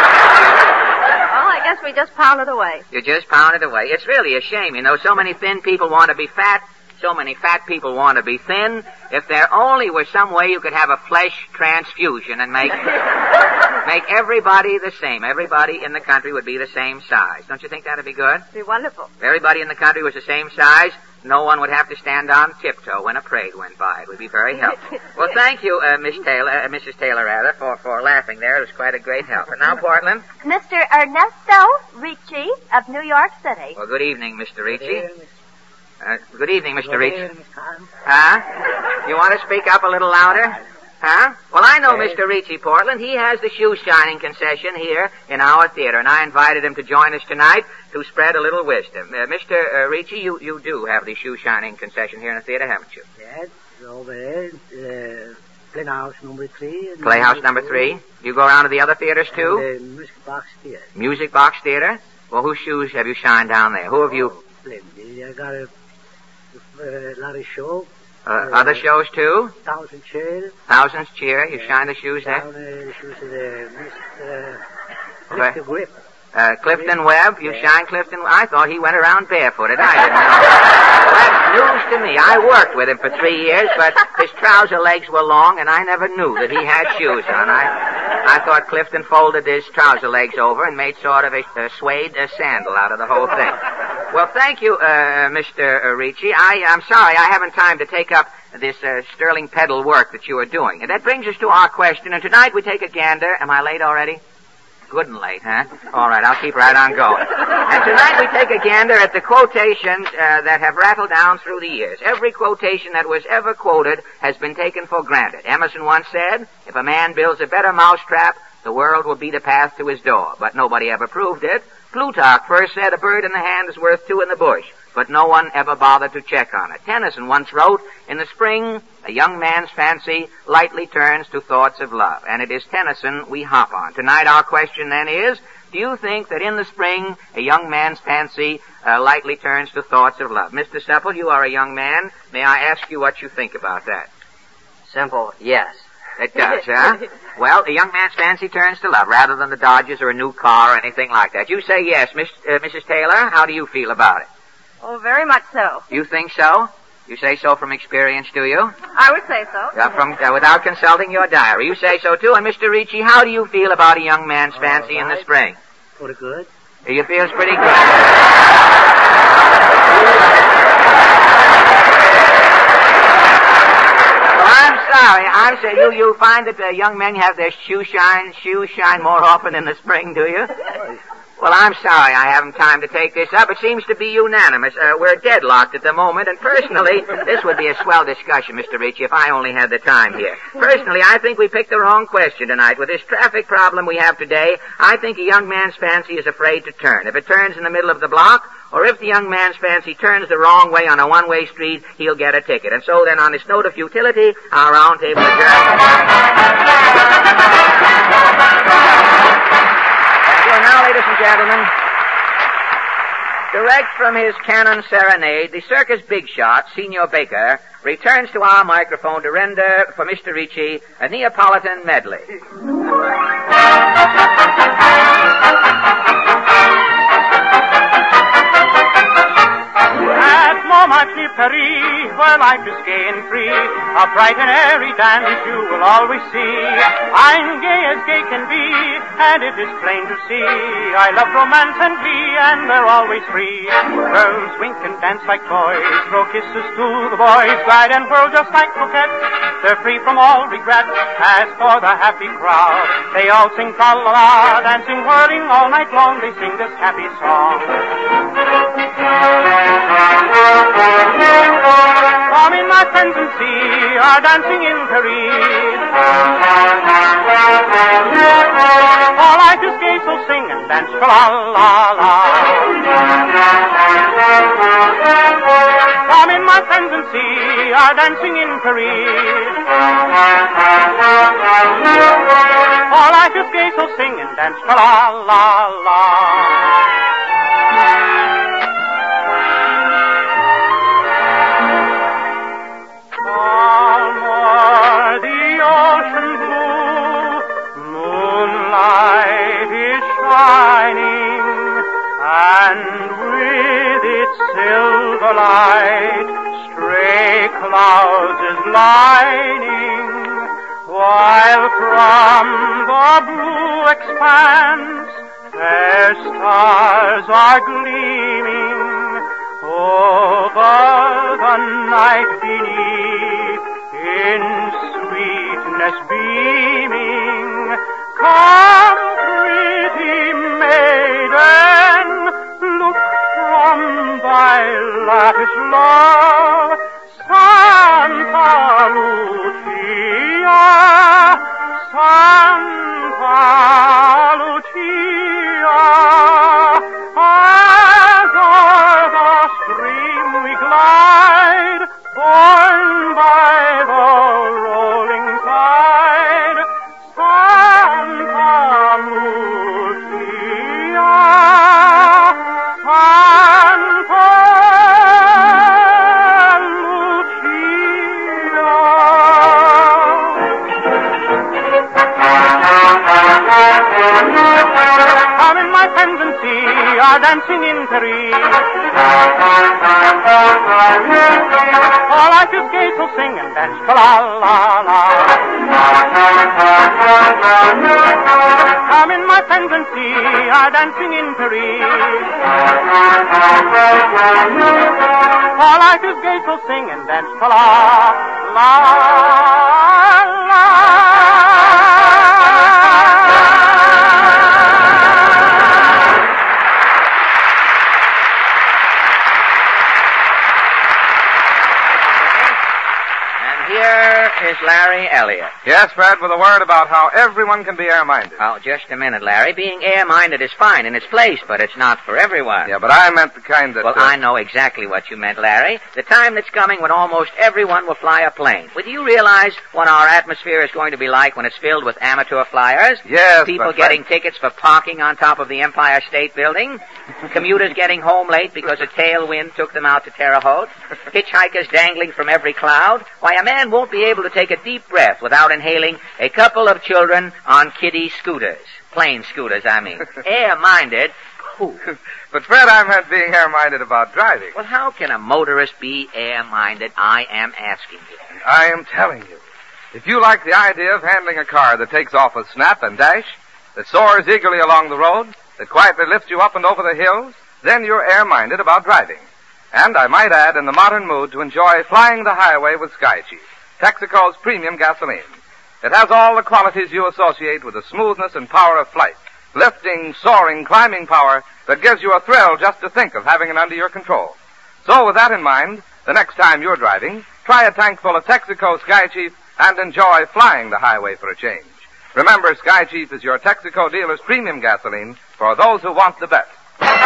I guess we just pound it away. You just pound it away. It's really a shame. You know, so many thin people want to be fat. So many fat people want to be thin. If there only was some way you could have a flesh transfusion and make make everybody the same. Everybody in the country would be the same size. Don't you think that would be good? It'd be wonderful. If everybody in the country was the same size, no one would have to stand on tiptoe when a parade went by. It would be very helpful. Well, thank you, uh, Miss Taylor, uh, Missus Taylor, rather, for, for laughing there. It was quite a great help. And now, Portland. Mister Ernesto Ricci of New York City. Well, good evening, Mister Ricci. Uh, good evening, Mister Ricci. Huh? You want to speak up a little louder? Huh? Well, I know Mister Ricci, Portland. He has the shoe shining concession here in our theater, and I invited him to join us tonight to spread a little wisdom. Uh, Mister Uh, Ricci, you, you do have the shoe shining concession here in the theater, haven't you? Yes, over there, uh, Playhouse number three. And Playhouse number three. You go around to the other theaters, too? And, uh, Music Box Theater. Music Box Theater? Well, whose shoes have you shined down there? Who have you... Plenty. I got a, a lot of show. Uh, uh, other shows, too? Thousand Cheer. Thousands Cheer. You shine the shoes there? Down the shoes of the Mister Uh, Mister Grip. Uh, Clifton Webb, you yeah. shine Clifton. I thought he went around barefooted. I didn't know. Well, that's news to me. I worked with him for three years, but his trouser legs were long, and I never knew that he had shoes on. I, I thought Clifton folded his trouser legs over and made sort of a, a suede a sandal out of the whole thing. Well, thank you, uh, Mister Ricci. I, I'm sorry I haven't time to take up this uh, sterling pedal work that you are doing. And that brings us to our question, and tonight we take a gander. Am I late already? Good and late, huh? All right, I'll keep right on going. And tonight we take a gander at the quotations uh, that have rattled down through the years. Every quotation that was ever quoted has been taken for granted. Emerson once said, if a man builds a better mousetrap, the world will beat a path to his door. But nobody ever proved it. Plutarch first said a bird in the hand is worth two in the bush, but no one ever bothered to check on it. Tennyson once wrote, in the spring, a young man's fancy lightly turns to thoughts of love. And it is Tennyson we hop on. Tonight our question then is, do you think that in the spring, a young man's fancy uh, lightly turns to thoughts of love? Mister Supple, you are a young man. May I ask you what you think about that? Simple, yes. It does, huh? Well, a young man's fancy turns to love rather than the Dodgers or a new car or anything like that. You say yes. Miss, uh, Missus Taylor, how do you feel about it? Oh, very much so. You think so? You say so from experience, do you? I would say so. Uh, from uh, without consulting your diary. You say so, too. And Mister Ricci, how do you feel about a young man's fancy right. in the spring? Pretty good. You feel pretty good. Sorry, I'm saying you you find that uh, young men have their shoe shine shoes shine more often in the spring, do you? Well, I'm sorry I haven't time to take this up. It seems to be unanimous. Uh, we're deadlocked at the moment, and personally, this would be a swell discussion, Mister Ricci, if I only had the time here. Personally, I think we picked the wrong question tonight. With this traffic problem we have today, I think a young man's fancy is afraid to turn. If it turns in the middle of the block, or if the young man's fancy turns the wrong way on a one-way street, he'll get a ticket. And so then, on this note of futility, our round table adjourned. And now, ladies and gentlemen, direct from his Cannon Serenade, the circus big shot, Senor Baker, returns to our microphone to render for Mister Ricci a Neapolitan medley. At Montmartre, Paris, where life is gay and free, a bright and airy dance you will always see. I'm gay as gay can be, and it is plain to see. I love romance and glee, and they're always free. Girls wink and dance like boys, throw kisses to the boys, glide and whirl just like croquettes. They're free from all regret. As for the happy crowd, they all sing tra-la-la, dancing, whirling all night long. They sing this happy song. Come in, my friends, and see our dancing in Paris. For life is gay, so sing and dance, tra-la-la-la. Come in, my friends, and see our dancing in Paris. For life is gay, so sing and dance, tra-la-la-la. Moonlight is shining, and with its silver light, stray clouds is lining, while from the blue expanse, fair stars are gleaming, over the night beneath, in sweetness beaming. Come, pretty maiden, look from thy lattice low, Santa Lucia, Santa Lucia. As o'er the stream we glide, borne by the rolling tide, Santa Lucia, Santa Lucia. Come in, my friends, and see our dancing in Paris. For life is gay, so sing and dance, tra-la-la-la. Come in, my friends, and see our dancing in Paris. For life is gay, so sing and dance, tra-la-la-la. Is Larry Elliott. Yes, Fred, with a word about how everyone can be air-minded. Oh, just a minute, Larry. Being air-minded is fine in its place, but it's not for everyone. Yeah, but I meant the kind that... Well, uh... I know exactly what you meant, Larry. The time that's coming when almost everyone will fly a plane. Well, do you realize what our atmosphere is going to be like when it's filled with amateur flyers? Yes, People but getting Fred... tickets for parking on top of the Empire State Building. Commuters getting home late because a tailwind took them out to Terre Haute. Hitchhikers dangling from every cloud. Why, a man won't be able to take a deep breath without inhaling a couple of children on kiddie scooters. Plain scooters, I mean. Air-minded. Ooh. But, Fred, I meant being air-minded about driving. Well, how can a motorist be air-minded? I am asking you. I am telling you. If you like the idea of handling a car that takes off with snap and dash, that soars eagerly along the road, that quietly lifts you up and over the hills, then you're air-minded about driving. And I might add, in the modern mood, to enjoy flying the highway with Sky Chief, Texaco's premium gasoline. It has all the qualities you associate with the smoothness and power of flight. lifting, soaring, climbing power that gives you a thrill just to think of having it under your control. So with that in mind, the next time you're driving, try a tank full of Texaco Sky Chief and enjoy flying the highway for a change. Remember, Sky Chief is your Texaco dealer's premium gasoline for those who want the best.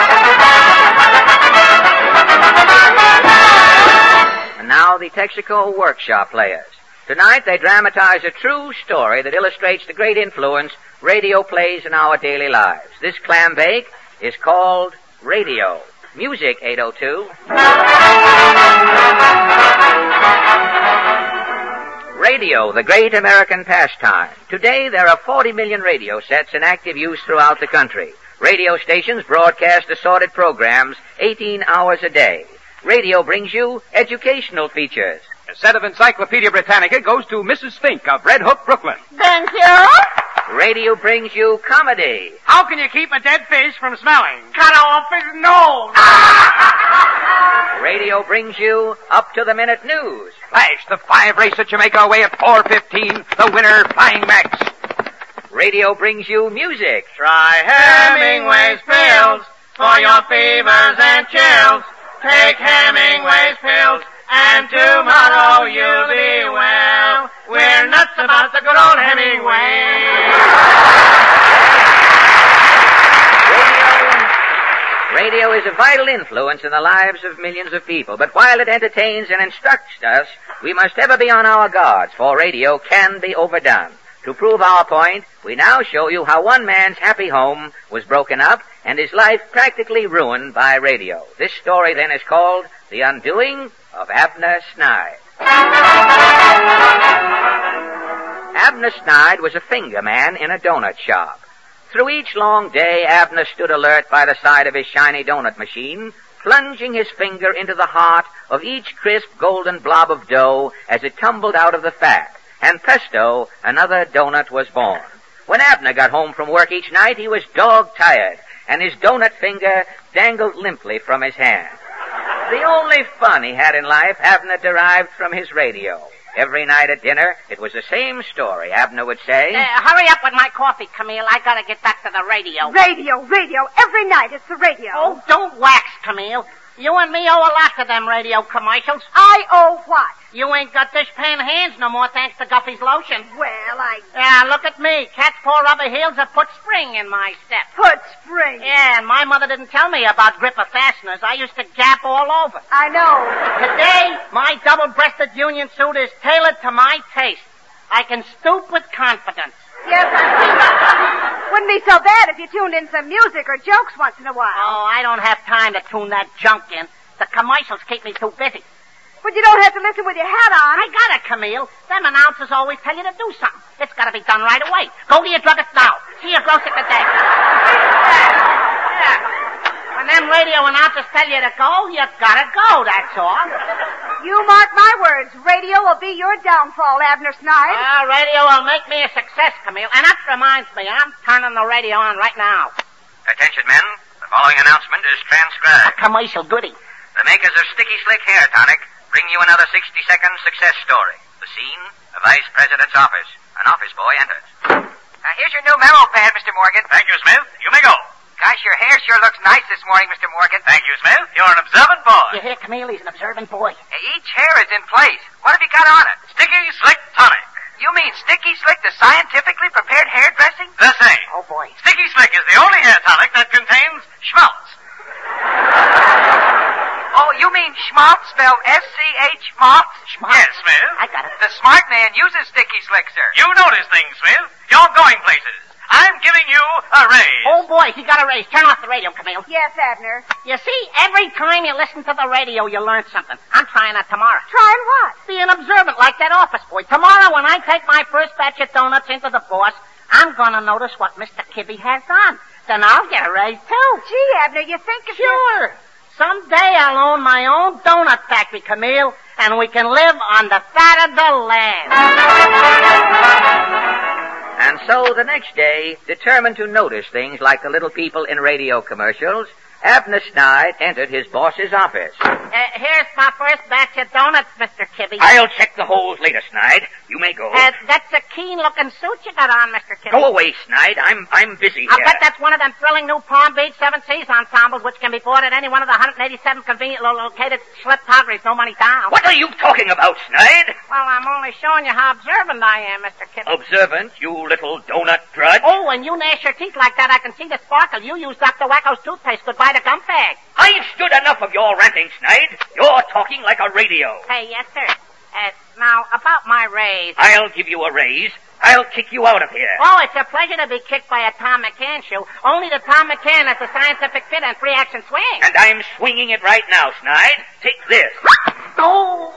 And now the Texaco Workshop Players. Tonight they dramatize a true story that illustrates the great influence radio plays in our daily lives. This clam bake is called Radio. Music, eight oh two. Radio, the great American pastime. Today there are forty million radio sets in active use throughout the country. Radio stations broadcast assorted programs eighteen hours a day. Radio brings you educational features. A set of Encyclopedia Britannica goes to Missus Fink of Red Hook, Brooklyn. Thank you. Radio brings you comedy. How can you keep a dead fish from smelling? Cut off his nose. Radio brings you up-to-the-minute news. Flash, the five race at Jamaica away at four fifteen. The winner, Flying Max. Radio brings you music. Try Hemingway's pills for your fevers and chills. Take Hemingway's pills and tomorrow you'll be well. We're nuts about the good old Hemingway. Radio is a vital influence in the lives of millions of people, but while it entertains and instructs us, we must ever be on our guards, for radio can be overdone. To prove our point, we now show you how one man's happy home was broken up and his life practically ruined by radio. This story then is called The Undoing of Abner Snyde. Abner Snyde was a finger man in a donut shop. Through each long day, Abner stood alert by the side of his shiny donut machine, plunging his finger into the heart of each crisp golden blob of dough as it tumbled out of the fat. And presto, another donut was born. When Abner got home from work each night, he was dog-tired, and his donut finger dangled limply from his hand. The only fun he had in life, Abner derived from his radio. Every night at dinner, it was the same story. Abner would say, Uh, hurry up with my coffee, Camille. I gotta get back to the radio. Radio, radio. Every night it's the radio. Oh, don't wax, Camille. You and me owe a lot to them radio commercials. I owe what? You ain't got dishpan hands no more thanks to Guffey's lotion. Well, I... Yeah, look at me. Cat's paw rubber heels have put spring in my step. Put spring? Yeah, and my mother didn't tell me about gripper fasteners. I used to gap all over. I know. Today, my double-breasted union suit is tailored to my taste. I can stoop with confidence. Yes, I wouldn't be so bad if you tuned in some music or jokes once in a while. Oh, I don't have time to tune that junk in. The commercials keep me too busy. But you don't have to listen with your hat on. I got it, Camille. Them announcers always tell you to do something. It's got to be done right away. Go to your druggist now. See your grocer today. Yeah. When them radio announcers tell you to go, you gotta go, that's all. You mark my words. Radio will be your downfall, Abner Snyde. Well, radio will make me a success, Camille. And that reminds me, I'm turning the radio on right now. Attention, men. The following announcement is transcribed. A commercial goodie. The makers of Sticky Slick Hair Tonic bring you another sixty-second success story. The scene, the Vice President's office. An office boy enters. Uh, here's your new memo pad, Mister Morgan. Thank you, Smith. You may go. Gosh, your hair sure looks nice this morning, Mister Morgan. Thank you, Smith. You're an observant boy. You hear, Camille? He's an observant boy. Uh, each hair is in place. What have you got on it? Sticky Slick Tonic. You mean Sticky Slick, the scientifically prepared hair dressing? The same. Oh, boy. Sticky Slick is the only hair tonic that contains schmaltz. Oh, you mean schmaltz, spelled S C H, schmaltz? Schmaltz? Yes, Smith. I got it. The smart man uses Sticky Slick, sir. You notice things, Smith. You're going places. I'm giving you a raise. Oh, boy, he got a raise. Turn off the radio, Camille. Yes, Abner. You see, every time you listen to the radio, you learn something. I'm trying that tomorrow. Trying what? Be an observant like that office boy. Tomorrow, when I take my first batch of donuts into the boss, I'm going to notice what Mister Kibbe has on. Then I'll get a raise, too. Gee, Abner, you think if Sure. You're... Someday I'll own my own donut factory, Camille, and we can live on the fat of the land. And so the next day, determined to notice things like the little people in radio commercials, Abner Snyde entered his boss's office. Uh, here's my first batch of donuts, Mister Kibbe. I'll check the holes later, Snyde. You may go. Uh, that's a keen-looking suit you got on, Mister Kitty. Go away, Snide. I'm I'm busy I'll here. bet that's one of them thrilling new Palm Beach Seven Seas ensembles which can be bought at any one of the one hundred eighty-seven conveniently located schleptographies, no money down. What are you talking about, Snide? Well, I'm only showing you how observant I am, Mister Kitty. Observant, you little donut drudge. Oh, when you gnash your teeth like that, I can see the sparkle. You use Doctor Wacko's toothpaste. Goodbye to gum bag. I've stood enough of your ranting, Snide. You're talking like a radio. Hey, yes, sir. Uh, now, about my raise. I'll give you a raise. I'll kick you out of here. Oh, it's a pleasure to be kicked by a Tom McCann shoe. Only the Tom McCann has a scientific fit and free action swing. And I'm swinging it right now, Snide. Take this. Oh!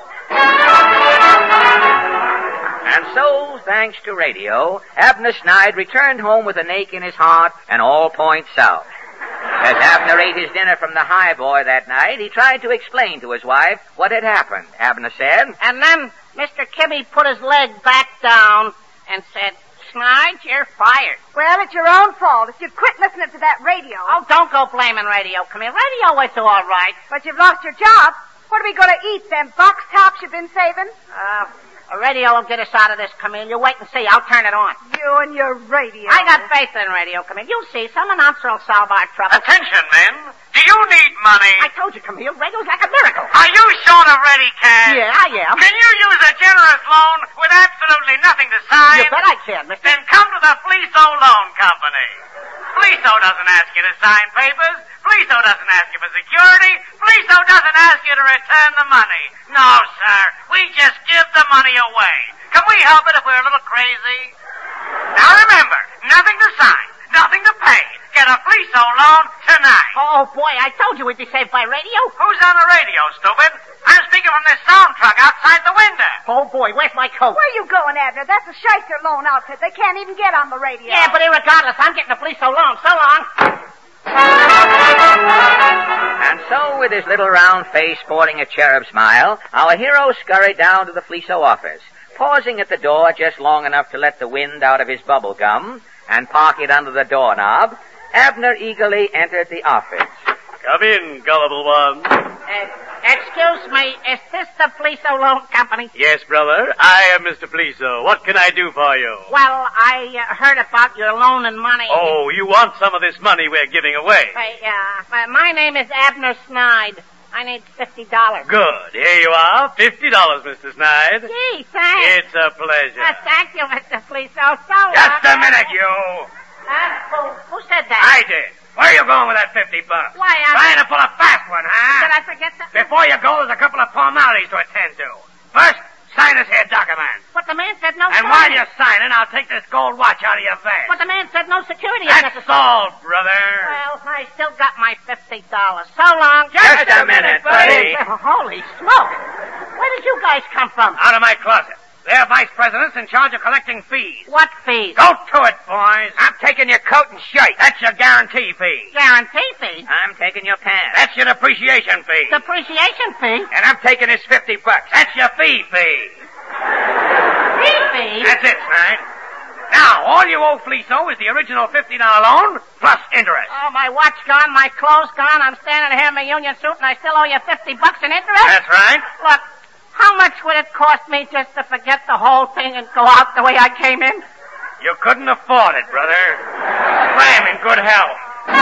And so, thanks to radio, Abner Snide returned home with an ache in his heart and all points south. As Abner ate his dinner from the high boy that night, he tried to explain to his wife what had happened. Abner said, And then Mister Kibby put his leg back down and said, Snide, you're fired. Well, it's your own fault. If you'd quit listening to that radio. Oh, don't go blaming radio. Come here. Radio was all right. But you've lost your job. What are we going to eat, them box tops you've been saving? Uh, a radio will get us out of this, Camille. You wait and see. I'll turn it on. You and your radio. I got faith in radio, Camille. You'll see. Some announcer will solve our trouble. Attention, men. Do you need money? I told you, Camille. Radio's like a miracle. Are you short of ready cash? Yeah, I am. Can you use a generous loan with absolutely nothing to sign? You bet I can, mister. Then come to the Fleeso Loan Company. Fleeso doesn't ask you to sign papers. Fleeso doesn't ask you for security. Fleeso doesn't ask you to return the money. No, sir. We just give the money away. Can we help it if we're a little crazy? Now remember, nothing to sign, nothing to pay. Get a Fleeso loan tonight. Oh, boy, I told you we'd be saved by radio. Who's on the radio, stupid? I'm speaking from this sound truck outside the window. Oh, boy, where's my coat? Where you going, Abner? That's a Shyster loan outfit. They can't even get on the radio. Yeah, but irregardless, I'm getting a Fleeso loan. So long. And so, with his little round face sporting a cherub smile, our hero scurried down to the Fleeso office, pausing at the door just long enough to let the wind out of his bubble gum and park it under the doorknob. Abner eagerly entered the office. Come in, gullible one. Uh, excuse me, is this the Fleeso Loan Company? Yes, brother. I am Mister Fleeso. What can I do for you? Well, I uh, heard about your loaning money. Oh, you want some of this money we're giving away? Uh, uh, my name is Abner Snide. I need fifty dollars. Good. Here you are. Fifty dollars, Mister Snide. Gee, thanks. It's a pleasure. Uh, thank you, Mister Fleeso. So Just long. a minute, you. Uh, who, who said that? I did. Where are you going with that fifty bucks? Why, I'm... Trying to pull a fast one, huh? Did I forget something? Before you go, there's a couple of formalities to attend to. First, sign this here document. But the man said no And signing. while you're signing, I'll take this gold watch out of your vest. But the man said no security is That's necessary. all, brother. Well, I still got my fifty dollars. So long. Just a minute, buddy. Holy smoke. Where did you guys come from? Out of my closet. They're vice presidents in charge of collecting fees. What fees? Go to it, boys. I'm taking your coat and shirt. That's your guarantee fee. Guarantee fee? I'm taking your pants. That's your depreciation fee. Depreciation fee? And I'm taking his fifty bucks. That's your fee fee. Fee fee? That's it, Snide. Now, all you owe Fleeso is the original fifty dollar loan plus interest. Oh, my watch gone, my clothes gone. I'm standing here in my union suit, and I still owe you fifty bucks in interest? That's right. Look, how much would it cost me just to forget the whole thing and go out the way I came in? You couldn't afford it, brother. I am in good health.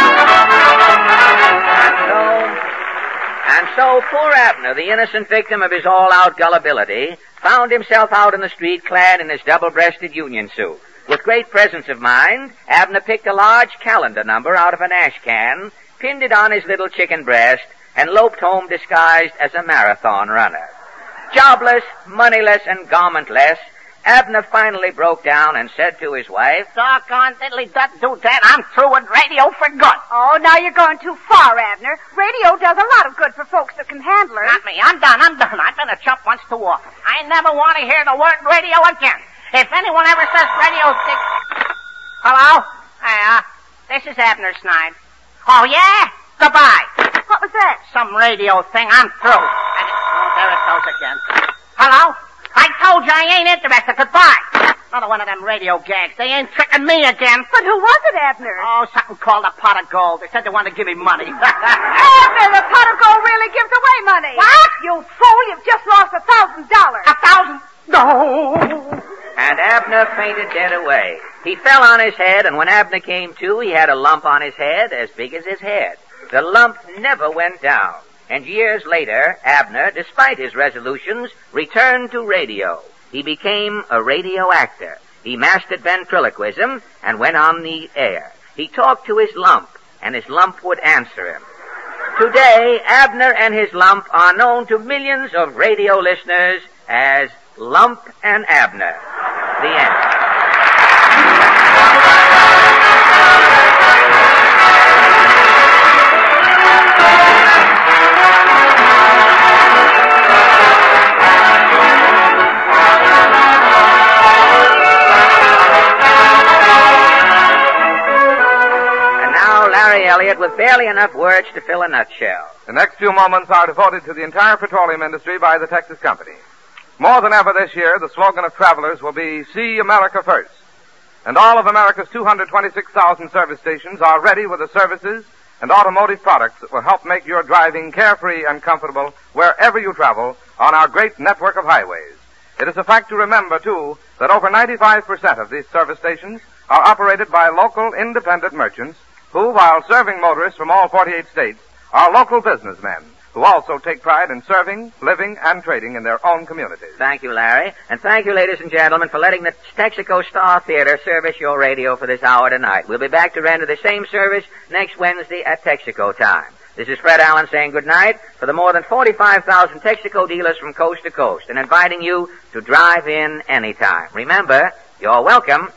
And so, and so poor Abner, the innocent victim of his all-out gullibility, found himself out in the street clad in his double-breasted union suit. With great presence of mind, Abner picked a large calendar number out of an ash can, pinned it on his little chicken breast, and loped home disguised as a marathon runner. Jobless, moneyless, and garmentless, Abner finally broke down and said to his wife, Doggone diddly dut do that. I'm through with radio for good. Oh, now you're going too far, Abner. Radio does a lot of good for folks that can handle it. Not me. I'm done. I'm done. I've been a chump once too often. I never want to hear the word radio again. If anyone ever says radio... Hello? Hey, uh, this is Abner Snide. Oh, yeah? Goodbye. What was that? Some radio thing. I'm through. And, oh, there it goes again. Hello? I told you I ain't interested. Goodbye. Another one of them radio gags. They ain't tricking me again. But who was it, Abner? Oh, something called a pot of gold. They said they wanted to give me money. Abner, the pot of gold really gives away money. What? You fool, you've just lost a thousand dollars. A thousand? No. And Abner Abner fainted dead away. He fell on his head, and when Abner came to, he had a lump on his head as big as his head. The lump never went down. And years later, Abner, despite his resolutions, returned to radio. He became a radio actor. He mastered ventriloquism and went on the air. He talked to his lump, and his lump would answer him. Today, Abner and his lump are known to millions of radio listeners as Lump and Abner. The end. Elliott with barely enough words to fill a nutshell. The next few moments are devoted to the entire petroleum industry by the Texas Company. More than ever this year, the slogan of travelers will be, See America First. And all of America's two hundred twenty-six thousand service stations are ready with the services and automotive products that will help make your driving carefree and comfortable wherever you travel on our great network of highways. It is a fact to remember, too, that over ninety-five percent of these service stations are operated by local independent merchants who, while serving motorists from all forty-eight states, are local businessmen who also take pride in serving, living, and trading in their own communities. Thank you, Larry. And thank you, ladies and gentlemen, for letting the Texaco Star Theater service your radio for this hour tonight. We'll be back to render the same service next Wednesday at Texaco time. This is Fred Allen saying good night for the more than forty-five thousand Texaco dealers from coast to coast and inviting you to drive in anytime. Remember, you're welcome.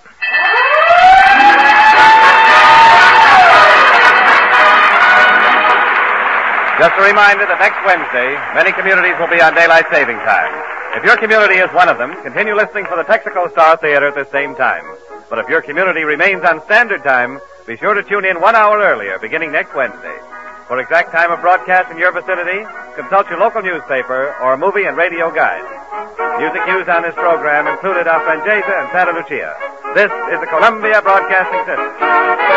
Just a reminder that next Wednesday, many communities will be on daylight saving time. If your community is one of them, continue listening for the Texaco Star Theater at the same time. But if your community remains on standard time, be sure to tune in one hour earlier, beginning next Wednesday. For exact time of broadcast in your vicinity, consult your local newspaper or movie and radio guide. Music used on this program included our Frangesa and Santa Lucia. This is the Columbia Broadcasting System.